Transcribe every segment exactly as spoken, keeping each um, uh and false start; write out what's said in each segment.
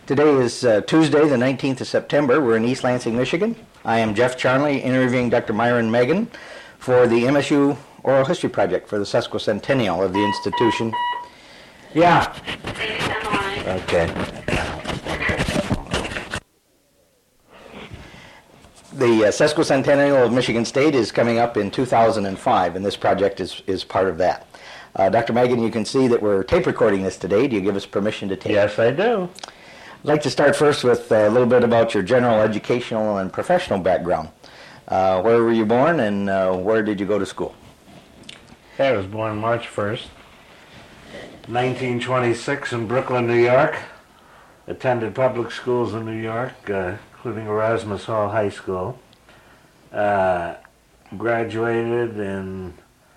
Today is uh, Tuesday, the nineteenth of September. We're in East Lansing, Michigan. I am Jeff Charnley, interviewing Doctor Myron Megan for the M S U Oral History Project for the sesquicentennial of the institution. Yeah. Okay. The uh, sesquicentennial of Michigan State is coming up in two thousand five, and this project is, is part of that. Uh, Doctor Megan, you can see that we're tape recording this today. Do you give us permission to tape? Yes, I do. I'd like to start first with a little bit about your general educational and professional background. Uh, where were you born, and uh, where did you go to school? I was born March first, nineteen twenty-six in Brooklyn, New York. Attended public schools in New York, uh, including Erasmus Hall High School. Uh, graduated in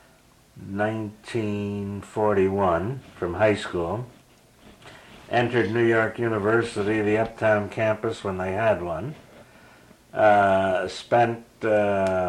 nineteen forty-one from high school. Entered New York University, the Uptown campus, when they had one. Uh, spent uh,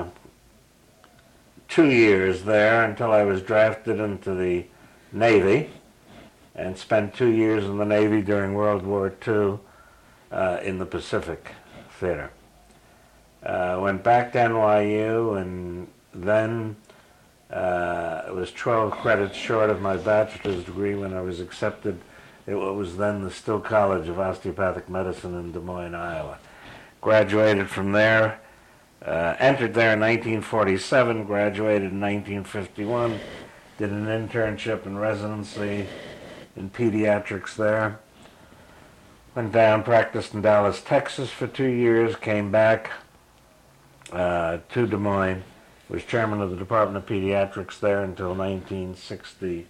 two years there until I was drafted into the Navy, and spent two years in the Navy during World War Two uh, in the Pacific Theater. Uh, went back to N Y U, and then uh, it was twelve credits short of my bachelor's degree when I was accepted at what was then the Still College of Osteopathic Medicine in Des Moines, Iowa. Graduated from there, uh, entered there in nineteen forty-seven, graduated in nineteen fifty-one, did an internship and residency in pediatrics there. Went down, practiced in Dallas, Texas for two years, came back uh, to Des Moines, was chairman of the Department of Pediatrics there until nineteen sixty-three,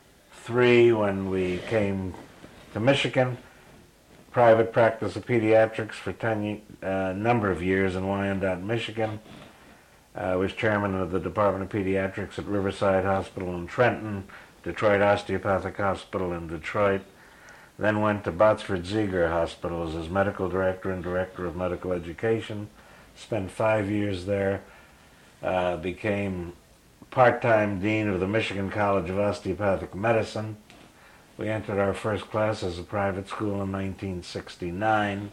when we came to Michigan. Private practice of pediatrics for a uh, number of years in Wyandotte, Michigan. I uh, was chairman of the Department of Pediatrics at Riverside Hospital in Trenton, Detroit Osteopathic Hospital in Detroit. Then went to Botsford Ziegler Hospitals as medical director and director of medical education. Spent five years there. Uh, became part-time dean of the Michigan College of Osteopathic Medicine. We entered our first class as a private school in nineteen sixty-nine.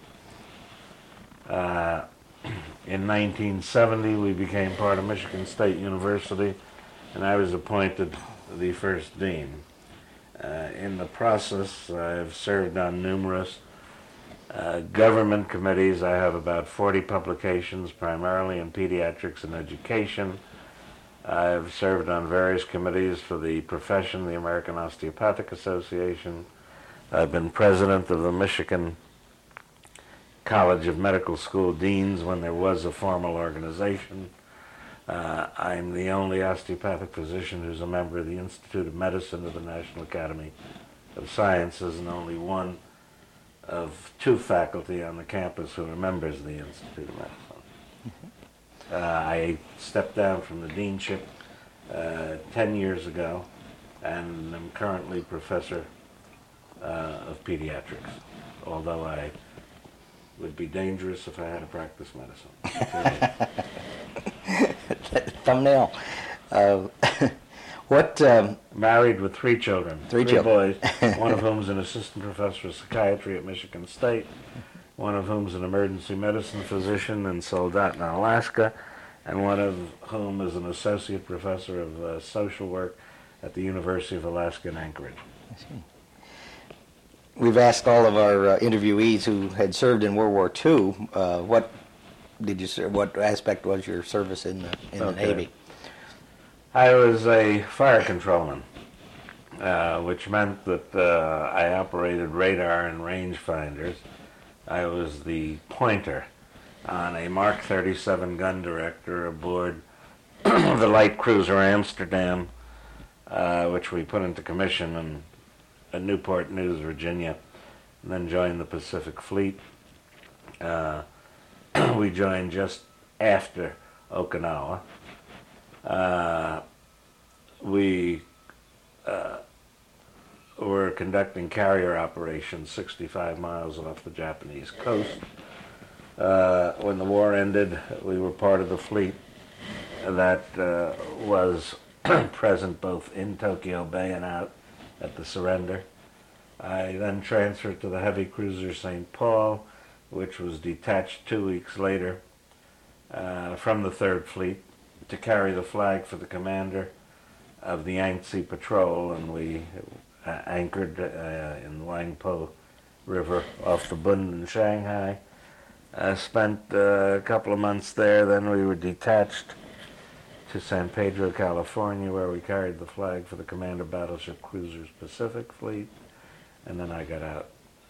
Uh, in nineteen seventy, we became part of Michigan State University, and I was appointed the first dean. Uh, in the process, I've served on numerous uh, government committees. I have about forty publications, primarily in pediatrics and education. I've served on various committees for the profession, the American Osteopathic Association. I've been president of the Michigan College of Medical School Deans when there was a formal organization. Uh, I'm the only osteopathic physician who's a member of the Institute of Medicine of the National Academy of Sciences, and only one of two faculty on the campus who are members of the Institute of Medicine. Mm-hmm. Uh, I stepped down from the deanship uh, ten years ago, and I'm currently professor uh, of pediatrics, although I would be dangerous if I had to practice medicine. Thumbnail. Uh, what? Um, Married with three children, three, three children. boys, one of whom is an assistant professor of psychiatry at Michigan State, one of whom is an emergency medicine physician in Soldotna, Alaska, and one of whom is an associate professor of uh, social work at the University of Alaska in Anchorage. I see. We've asked all of our uh, interviewees who had served in World War Two, uh, what did you serve, what aspect was your service in the, in okay. the Navy? I was a fire controlman, uh, which meant that uh, I operated radar and rangefinders. I was the pointer on a Mark thirty-seven gun director aboard the light cruiser Amsterdam, uh, which we put into commission in, in Newport News, Virginia, and then joined the Pacific Fleet. Uh, we joined just after Okinawa. Uh, we uh, were conducting carrier operations sixty-five miles off the Japanese coast. Uh, when the war ended, we were part of the fleet that uh, was present both in Tokyo Bay and out at the surrender. I then transferred to the heavy cruiser Saint Paul, which was detached two weeks later uh, from the Third Fleet to carry the flag for the commander of the Yangtze Patrol, and we uh, anchored uh, in the Wangpo River off the Bund in Shanghai. I spent uh, a couple of months there, then we were detached to San Pedro, California, where we carried the flag for the Commander Battleship Cruisers Pacific Fleet, and then I got out.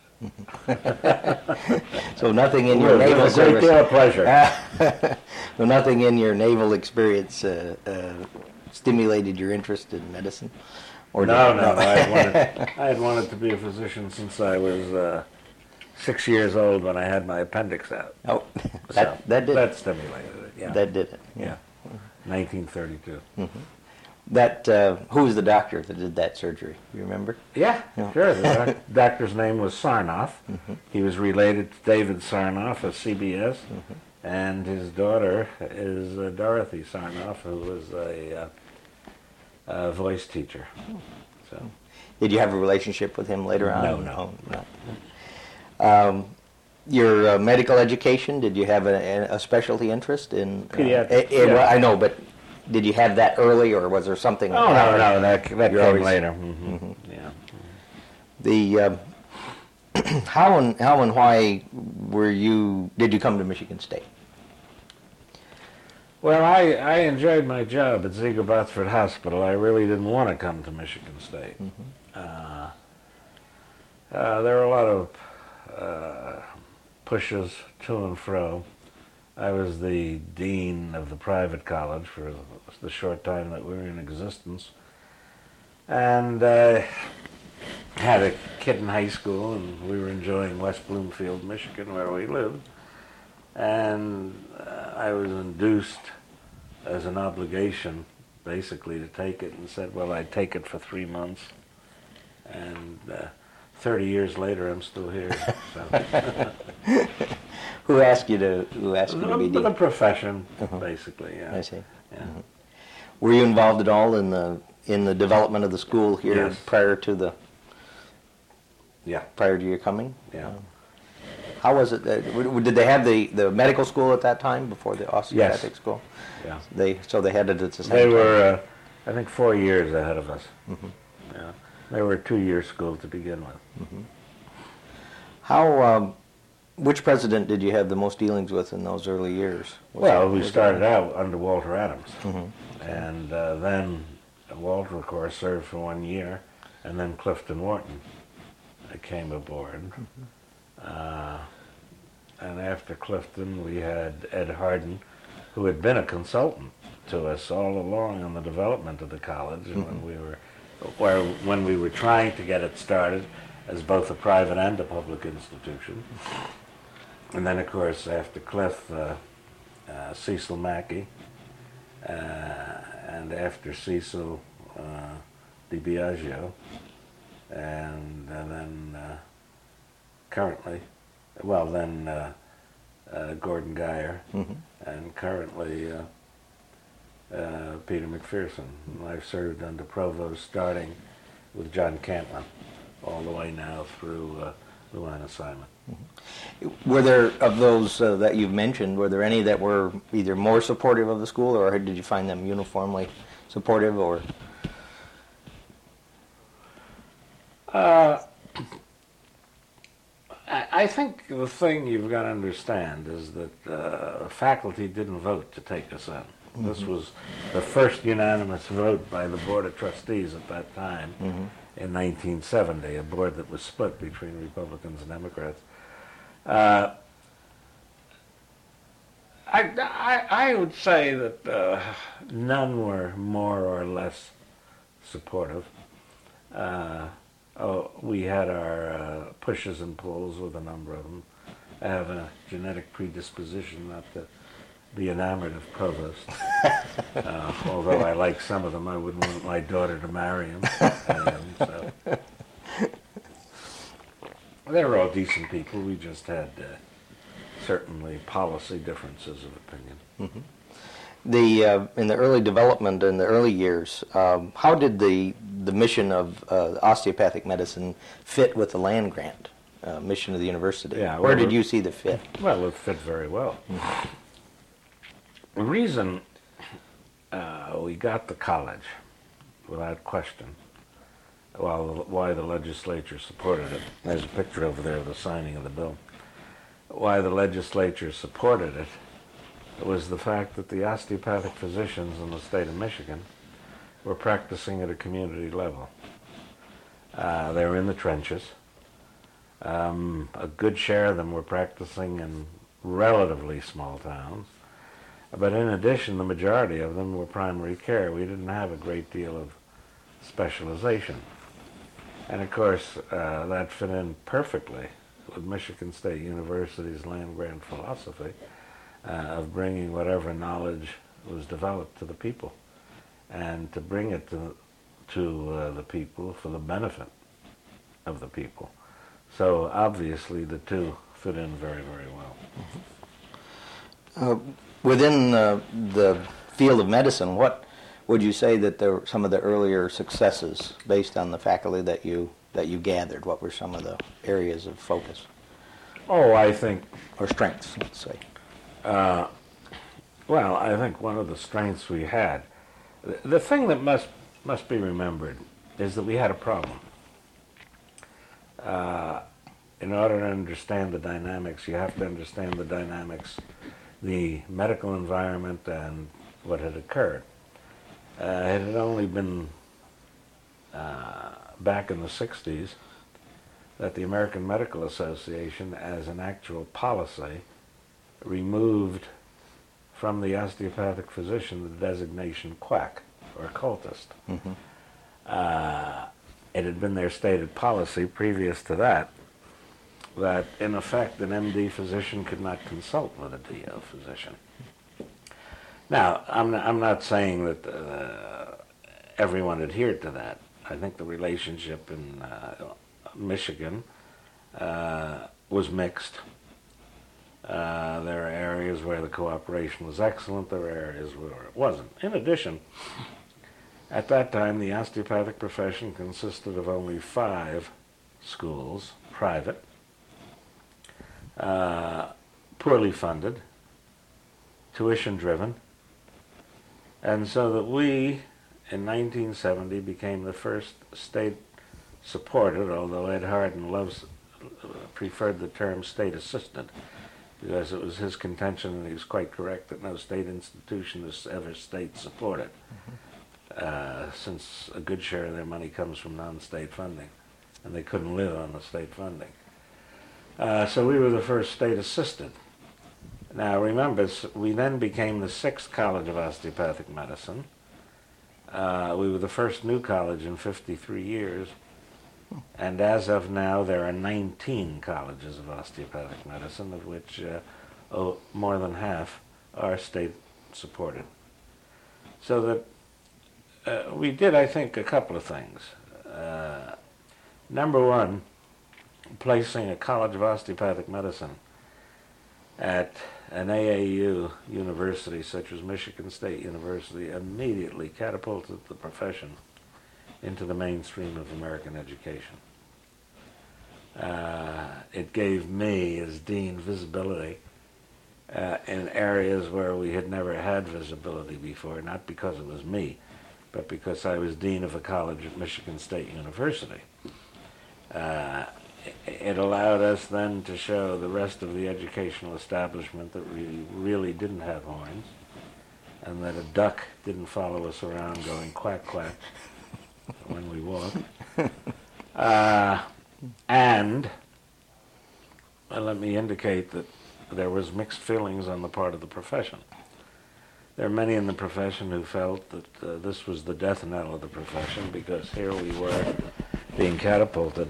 So nothing in your It was naval a great service. deal of pleasure. So nothing in your naval experience uh, uh, stimulated your interest in medicine? Or No, did- no, I had, wanted, I had wanted to be a physician since I was uh, six years old when I had my appendix out. Oh, So that, that did that stimulated it, yeah. That did it. yeah. nineteen thirty-two. That, uh, who was the doctor that did that surgery? You remember? Yeah, Yeah. sure. The doc- doctor's name was Sarnoff. He was related to David Sarnoff of C B S, and his daughter is uh, Dorothy Sarnoff, who was a, uh, a voice teacher. So Did you have a relationship with him later on? No, no. Oh, no. Um, your uh, medical education, did you have a, a specialty interest in? Uh, Pediatrics, in- yeah. well, I know, but did you have that early, or was there something? oh no, no, that that You're came always- later. hmm Yeah. The uh, how and how and why were you? Did you come to Michigan State? Well, I, I enjoyed my job at Ziegler Botsford Hospital. I really didn't want to come to Michigan State. Uh, uh, there were a lot of uh, pushes to and fro. I was the dean of the private college for the short time that we were in existence. And I had a kid in high school, and we were enjoying West Bloomfield, Michigan, where we lived. And uh, I was induced as an obligation, basically, to take it, and said, well, I'd take it for three months. And uh, thirty years later, I'm still here. So. Who asked you to? Who asked you to be The dean? profession, basically, yeah. I see. Yeah. Were you involved at all in the in the development of the school here Yes. prior to the Yeah, prior to your coming? yeah. How was it? Uh, w- did they have the, the medical school at that time before the osteopathic school? Yeah. They so they had it at the same They time. were, uh, I think, four years ahead of us. Yeah. They were a two-year school to begin with. How? Um, which president did you have the most dealings with in those early years? Was Well, it- we was it- started out under Walter Adams. Mhm. And uh, then Walter, of course, served for one year, and then Clifton Wharton uh, came aboard. Uh, and after Clifton, we had Ed Harden, who had been a consultant to us all along on the development of the college, and when we were, where, when we were trying to get it started as both a private and a public institution. And then, of course, after Cliff, uh, uh, Cecil Mackey, uh, and after Cecil, uh, DiBiagio, and, and then uh, currently, well, then uh, uh, Gordon Geyer, Mhm. and currently uh, uh, Peter McPherson. And I've served under provost starting with John Cantlin all the way now through uh, the line assignment. Were there, of those uh, that you've mentioned, were there any that were either more supportive of the school, or did you find them uniformly supportive, or? Uh, I I think the thing you've got to understand is that uh, faculty didn't vote to take us in. This was the first unanimous vote by the Board of Trustees at that time in nineteen seventy, a board that was split between Republicans and Democrats. Uh, I, I, I would say that uh, none were more or less supportive. Uh, oh, we had our uh, pushes and pulls with a number of them. I have a genetic predisposition not to be enamored of provosts. uh, although I like some of them, I wouldn't want my daughter to marry him. Um, so. They were all decent people. We just had uh, certainly policy differences of opinion. The uh, in the early development in the early years, um, how did the the mission of uh, osteopathic medicine fit with the land grant uh, mission of the university? Yeah, Where well, did you see the fit? Well, it fit very well. The reason uh, we got the college, without question, well, why the legislature supported it, there's a picture over there of the signing of the bill, why the legislature supported it was the fact that the osteopathic physicians in the state of Michigan were practicing at a community level. Uh, they were in the trenches. Um, a good share of them were practicing in relatively small towns. But in addition, the majority of them were primary care. We didn't have a great deal of specialization. And of course, uh, that fit in perfectly with Michigan State University's land-grant philosophy uh, of bringing whatever knowledge was developed to the people and to bring it to, to uh, the people for the benefit of the people. So obviously the two fit in very, very well. Uh, within uh, the field of medicine, what would you say that there were some of the earlier successes based on the faculty that you that you gathered? What were some of the areas of focus? Oh, I think, or strengths, let's say. Uh, well, I think one of the strengths we had, the, the thing that must must be remembered is that we had a problem. Uh, in order to understand the dynamics, you have to understand the dynamics, the medical environment, and what had occurred. Uh, it had only been uh, back in the sixties that the American Medical Association, as an actual policy, removed from the osteopathic physician the designation quack, or occultist. Mm-hmm. Uh, it had been their stated policy previous to that that, in effect, an M D physician could not consult with a D O physician. Now, I'm not, I'm not saying that uh, everyone adhered to that. I think the relationship in uh, Michigan uh, was mixed. Uh, there are areas where the cooperation was excellent, there were areas where it wasn't. In addition, at that time, the osteopathic profession consisted of only five schools, private, uh, poorly funded, tuition-driven, and so that we, in nineteen seventy, became the first state-supported, although Ed Hardin loves, preferred the term state-assisted, because it was his contention, and he was quite correct, that no state institution is ever state-supported, mm-hmm. uh, since a good share of their money comes from non-state funding, and they couldn't live on the state funding. Uh, so we were the first state-assisted. Now remember, we then became the sixth college of osteopathic medicine. Uh, we were the first new college in fifty-three years, and as of now there are nineteen colleges of osteopathic medicine, of which uh, oh, more than half are state-supported. So that uh, we did, I think, a couple of things. Uh, number one, placing a college of osteopathic medicine at an A A U university such as Michigan State University immediately catapulted the profession into the mainstream of American education. Uh, it gave me, as dean, visibility uh, in areas where we had never had visibility before, not because it was me, but because I was dean of a college at Michigan State University. Uh, It allowed us then to show the rest of the educational establishment that we really didn't have horns, and that a duck didn't follow us around going quack, quack when we walked. Uh, and well, let me indicate that there was mixed feelings on the part of the profession. There are many in the profession who felt that uh, this was the death knell of the profession, because here we were being catapulted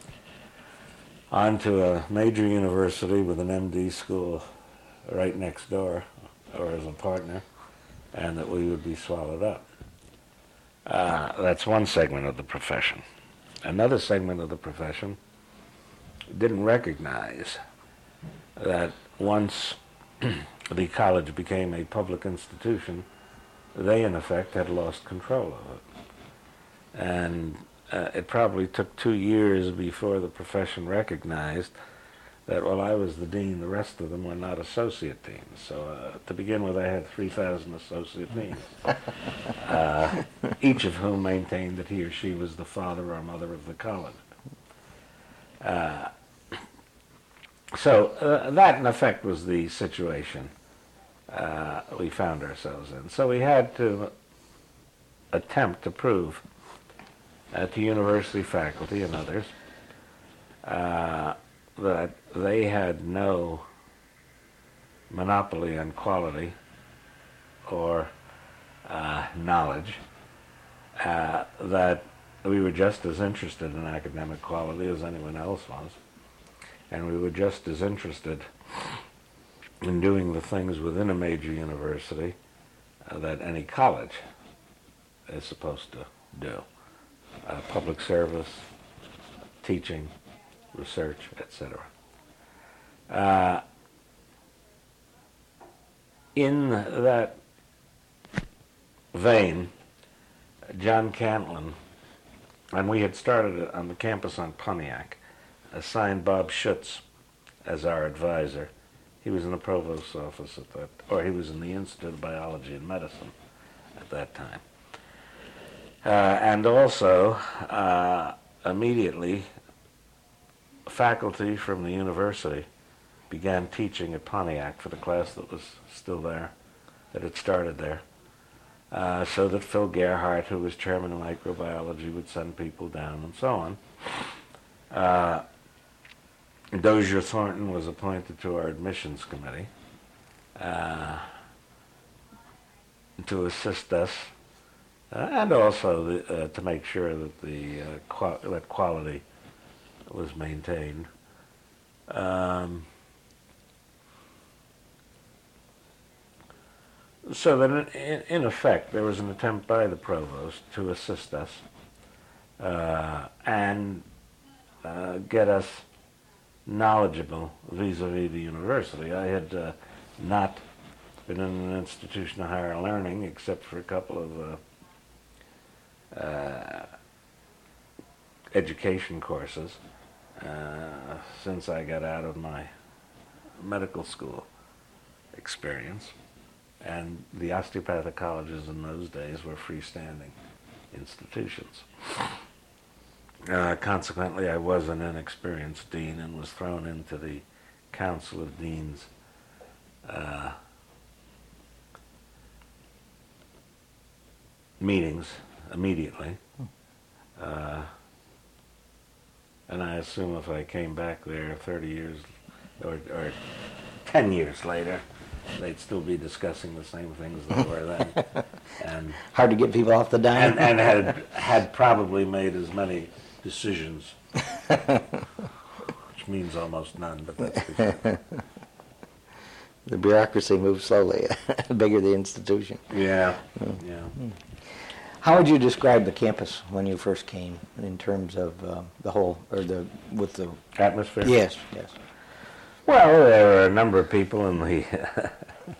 onto a major university with an M D school right next door, or as a partner, and that we would be swallowed up. Uh, that's one segment of the profession. Another segment of the profession didn't recognize that once the college became a public institution, they in effect had lost control of it. And uh, it probably took two years before the profession recognized that while I was the dean, the rest of them were not associate deans. So uh, to begin with, I had three thousand associate deans, uh, each of whom maintained that he or she was the father or mother of the college. Uh, so uh, that, in effect, was the situation uh, we found ourselves in. So we had to attempt to prove uh, to university faculty and others uh, that they had no monopoly on quality or uh, knowledge, uh, that we were just as interested in academic quality as anyone else was, and we were just as interested in doing the things within a major university uh, that any college is supposed to do. Uh, public service, teaching, research, et cetera. Uh, in that vein, John Cantlin, and we had started on the campus on Pontiac, assigned Bob Schutz as our advisor. He was in the provost's office at that, or he was in the Institute of Biology and Medicine at that time. Uh, and also, uh, immediately, faculty from the university began teaching at Pontiac for the class that was still there, that had started there, uh, so that Phil Gerhardt, who was chairman of microbiology, would send people down and so on. Uh, Dozier Thornton was appointed to our admissions committee uh, to assist us, uh, and also the, uh, to make sure that the uh, qual that quality was maintained. Um, so that in, in effect there was an attempt by the provost to assist us uh, and uh, get us knowledgeable vis-a-vis the university. I had uh, not been in an institution of higher learning except for a couple of uh, uh, education courses uh, since I got out of my medical school experience. And the osteopathic colleges in those days were freestanding institutions. Uh, consequently, I was an inexperienced dean and was thrown into the Council of Deans uh, meetings immediately. Uh, and I assume if I came back there thirty years or, or ten years later, they'd still be discussing the same things they were then. And hard to get people off the dime. and, and had had probably made as many decisions, which means almost none, but that's beside. The bureaucracy moves slowly. The bigger the institution. Yeah, yeah. How would you describe the campus when you first came, in terms of uh, the whole, or the with the Atmosphere? Yes, yes. Well, there were a number of people in the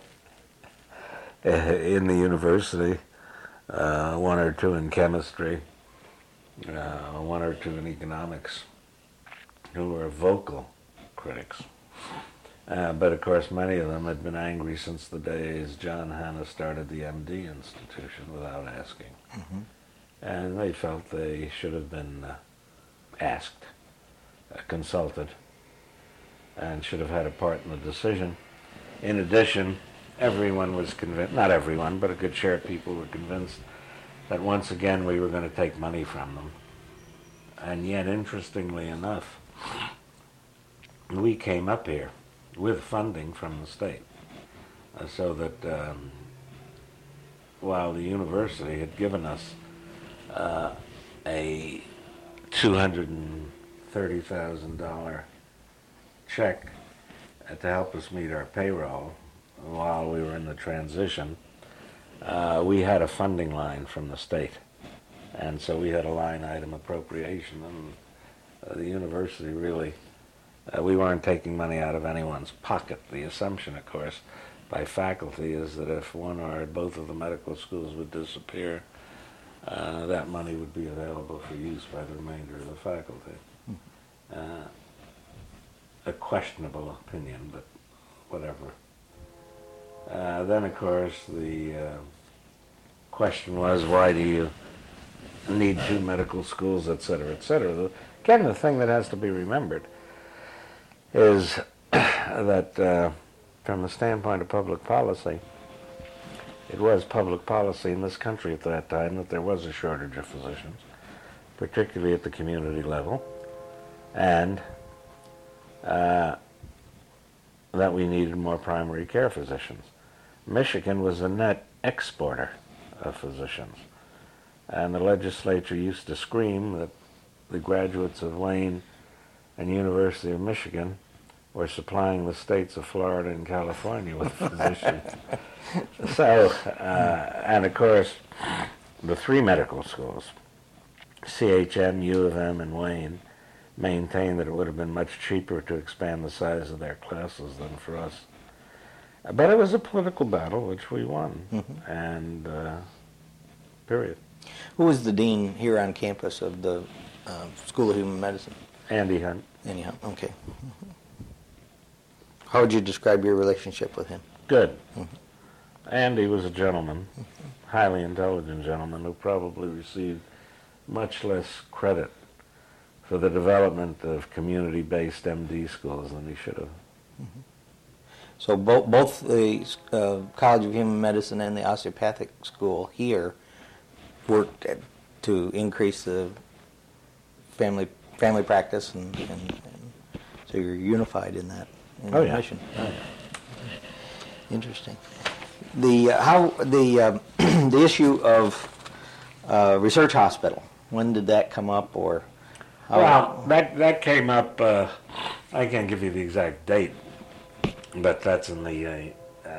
in the university, uh, one or two in chemistry, uh, one or two in economics, who were vocal critics. Uh, but of course, many of them had been angry since the days John Hanna started the M D institution without asking. Mm-hmm. And they felt they should have been uh, asked, uh, consulted, and should have had a part in the decision. In addition, everyone was convinced, not everyone, but a good share of people were convinced that once again we were going to take money from them. And yet, interestingly enough, we came up here with funding from the state, uh, so that um, while the university had given us uh, a two hundred thirty thousand dollars check uh, to help us meet our payroll while we were in the transition, uh, we had a funding line from the state. And so we had a line item appropriation, and uh, the university really, uh, we weren't taking money out of anyone's pocket. The assumption, of course, by faculty is that if one or both of the medical schools would disappear, uh, that money would be available for use by the remainder of the faculty. Uh, a questionable opinion, but whatever. Uh, then, of course, the uh, question was, why do you need two medical schools, et cetera, et cetera. The, again, the thing that has to be remembered is that uh, from the standpoint of public policy, it was public policy in this country at that time that there was a shortage of physicians, particularly at the community level, and uh, that we needed more primary care physicians. Michigan was a net exporter of physicians, and the legislature used to scream that the graduates of Wayne and University of Michigan were supplying the states of Florida and California with physicians. So, uh, and of course, the three medical schools, C H M, U of M, and Wayne, maintained that it would have been much cheaper to expand the size of their classes than for us. But it was a political battle, which we won, mm-hmm. and uh, period. Who was the dean here on campus of the uh, School of Human Medicine? Andy Hunt. Andy Hunt, okay. Mm-hmm. How would you describe your relationship with him? Good. Mm-hmm. Andy was a gentleman, mm-hmm. highly intelligent gentleman who probably received much less credit for the development of community-based M D schools than he should have. Mm-hmm. So both both the uh, College of Human Medicine and the Osteopathic School here worked at, to increase the family family practice, and, and, and so you're unified in that in oh, that yeah. mission. Oh, yeah. Interesting. The uh, how the uh, the issue of uh, research hospital. When did that come up, or? How Well, that that came up. Uh, I can't give you the exact date, but that's in the uh,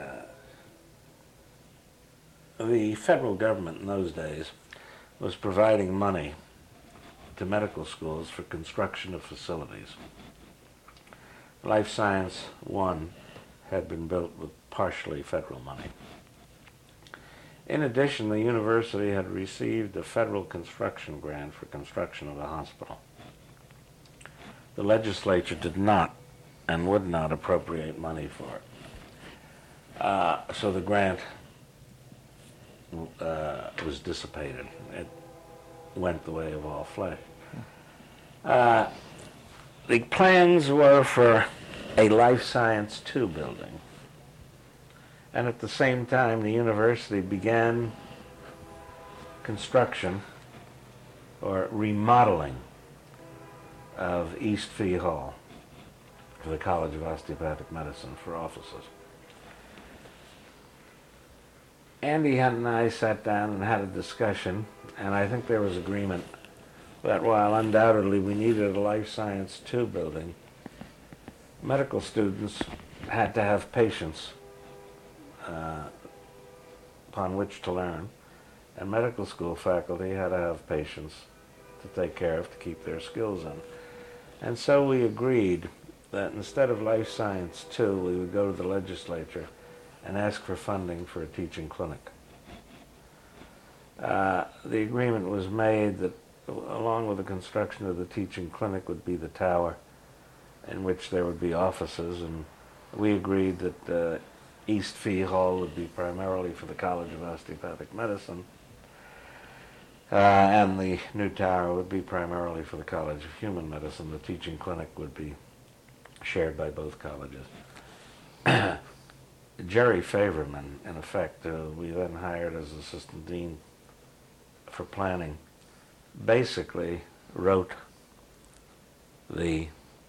uh, the federal government in those days was providing money to medical schools for construction of facilities. Life Science One had been built with partially federal money. In addition, the university had received a federal construction grant for construction of a hospital. The legislature did not and would not appropriate money for it. Uh, so the grant uh, was dissipated. It went the way of all flesh. Uh, the plans were for a Life Science Two building. And at the same time, the university began construction or remodeling of East Fee Hall for the College of Osteopathic Medicine for offices. Andy Hunt and I sat down and had a discussion, and I think there was agreement that while undoubtedly we needed a Life Science Two building, medical students had to have patients uh, upon which to learn, and medical school faculty had to have patients to take care of, to keep their skills in. And so we agreed that instead of Life Science Two, we would go to the legislature and ask for funding for a teaching clinic. Uh, the agreement was made that along with the construction of the teaching clinic would be the tower in which there would be offices, and we agreed that uh, East Fee Hall would be primarily for the College of Osteopathic Medicine, uh, and the new tower would be primarily for the College of Human Medicine. The teaching clinic would be shared by both colleges. Jerry Favorman, in effect, uh, we then hired as assistant dean for planning, basically wrote the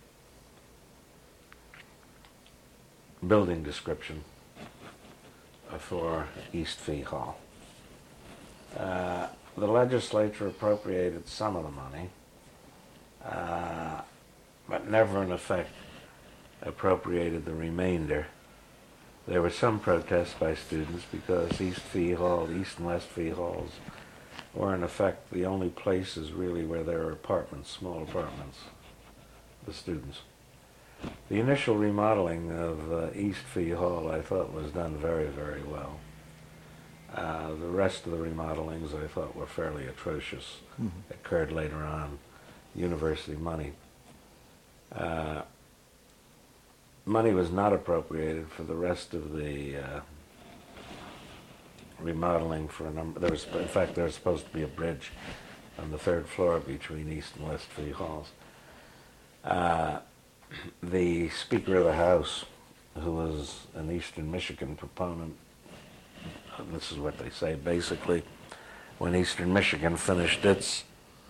building description for East Fee Hall. Uh, the legislature appropriated some of the money, uh, but never in effect appropriated the remainder. There were some protests by students because East Fee Hall, East and West Fee Halls were in effect the only places really where there were apartments, small apartments, the students. The initial remodeling of uh, East Fee Hall, I thought, was done very, very well. Uh, the rest of the remodelings I thought were fairly atrocious. Mhm. Occurred later on, university money. Uh, money was not appropriated for the rest of the uh, remodeling for a number. There was, in fact, there was supposed to be a bridge on the third floor between East and West Fee Halls. Uh, the Speaker of the House, who was an Eastern Michigan proponent, this is what they say, basically, when Eastern Michigan finished its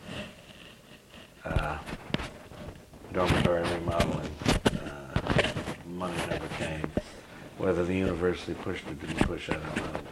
uh, dormitory remodeling, uh, money never came. Whether the university pushed or didn't push, I don't know.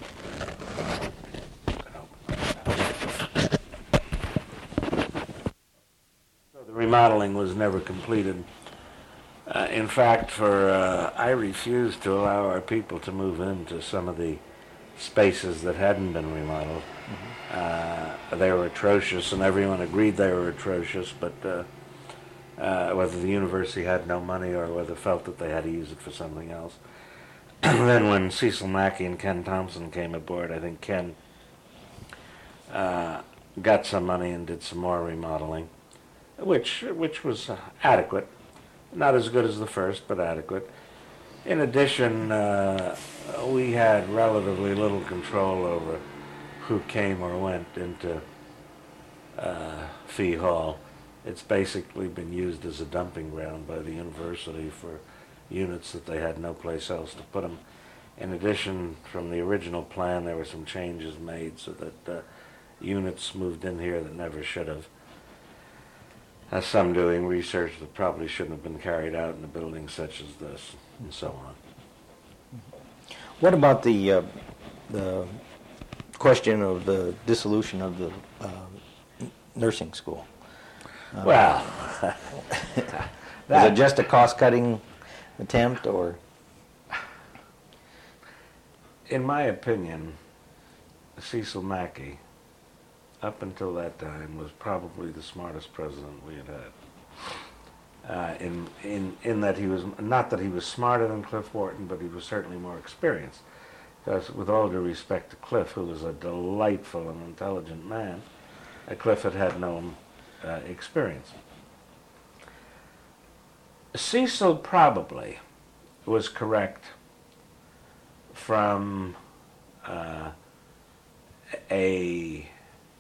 So the remodeling was never completed. Uh, in fact, for uh, I refused to allow our people to move into some of the spaces that hadn't been remodeled. Mm-hmm. uh, they were atrocious, and everyone agreed they were atrocious, but uh, uh, whether the university had no money or whether felt that they had to use it for something else. Then when Cecil Mackey and Ken Thompson came aboard, I think Ken uh, got some money and did some more remodeling, which, which was uh, adequate. Not as good as the first, but adequate. In addition, uh, we had relatively little control over who came or went into uh, Fee Hall. It's basically been used as a dumping ground by the university for units that they had no place else to put them. In addition, from the original plan, there were some changes made so that uh, units moved in here that never should have. As some doing research that probably shouldn't have been carried out in a building such as this, and so on. What about the uh, the question of the dissolution of the uh, nursing school? Uh, Well, is it just a cost-cutting attempt, or? in my opinion, Cecil Mackey, up until that time, was probably the smartest president we had had. Uh, in, in, in that he was, not that he was smarter than Cliff Wharton, but he was certainly more experienced. Because with all due respect to Cliff, who was a delightful and intelligent man, uh, Cliff had had no uh, experience. Cecil probably was correct from uh, a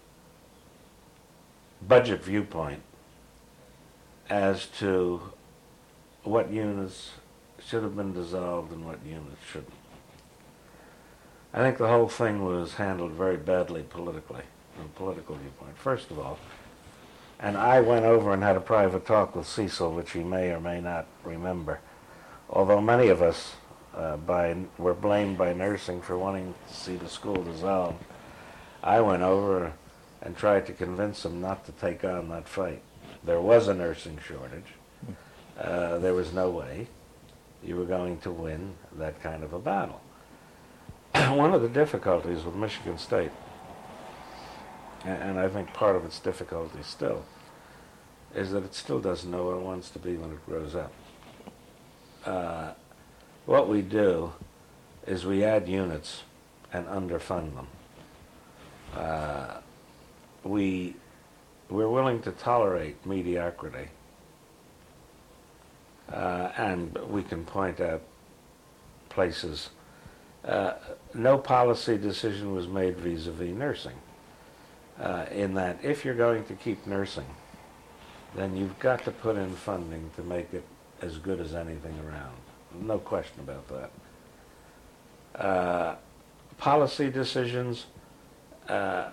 budget viewpoint as to what units should have been dissolved and what units shouldn't. I think the whole thing was handled very badly politically, from a political viewpoint, first of all. And I went over and had a private talk with Cecil, which he may or may not remember. Although many of us uh, by, were blamed by nursing for wanting to see the school dissolved, I went over and tried to convince him not to take on that fight. There was a nursing shortage. Uh, there was no way you were going to win that kind of a battle. One of the difficulties with Michigan State, and I think part of its difficulty still, is that it still doesn't know what it wants to be when it grows up. Uh, what we do is we add units and underfund them. Uh, we, we're willing to tolerate mediocrity, uh, and we can point out places. Uh, no policy decision was made vis-a-vis nursing, uh, in that if you're going to keep nursing, then you've got to put in funding to make it as good as anything around. No question about that. Uh, policy decisions, uh,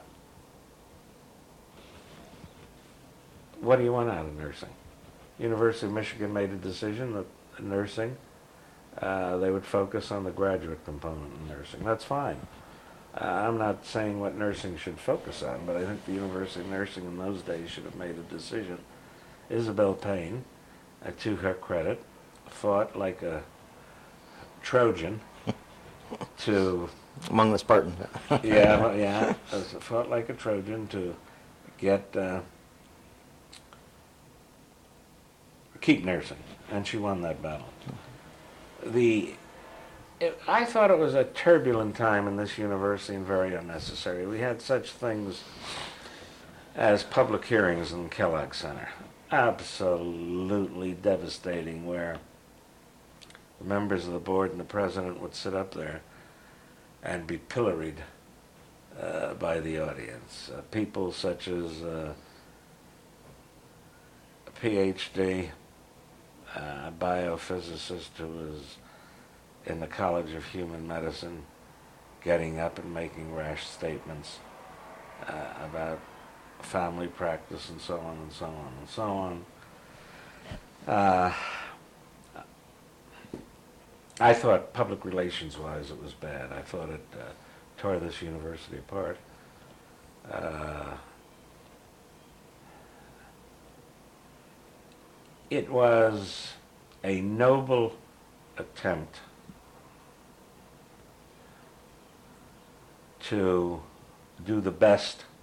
what do you want out of nursing? University of Michigan made a decision that nursing, uh, they would focus on the graduate component in nursing. That's fine. Uh, I'm not saying what nursing should focus on, but I think the University of Nursing in those days should have made a decision. Isabel Payne, uh, to her credit, fought like a Trojan to... Among the Spartans. yeah, well, yeah, fought like a Trojan to get... Uh, keep nursing, and she won that battle. The it, I thought it was a turbulent time in this university and very unnecessary. We had such things as public hearings in Kellogg Center. Absolutely devastating, where the members of the board and the president would sit up there and be pilloried uh, by the audience. Uh, people such as uh, a PhD, uh, biophysicist who was in the College of Human Medicine, getting up and making rash statements uh, about family practice and so on and so on and so on. Uh, I thought public relations-wise it was bad. I thought it uh, tore this university apart. Uh, it was a noble attempt to do the best